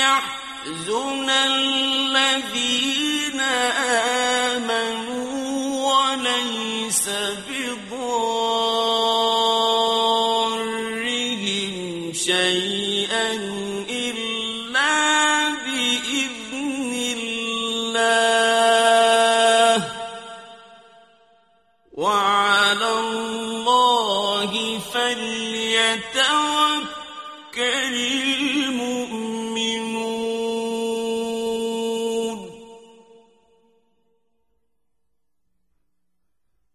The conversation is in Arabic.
ليحزن الذين آمنوا وليس بضارهم شيئا إلا بإذن الله وعلى الله فليتوكل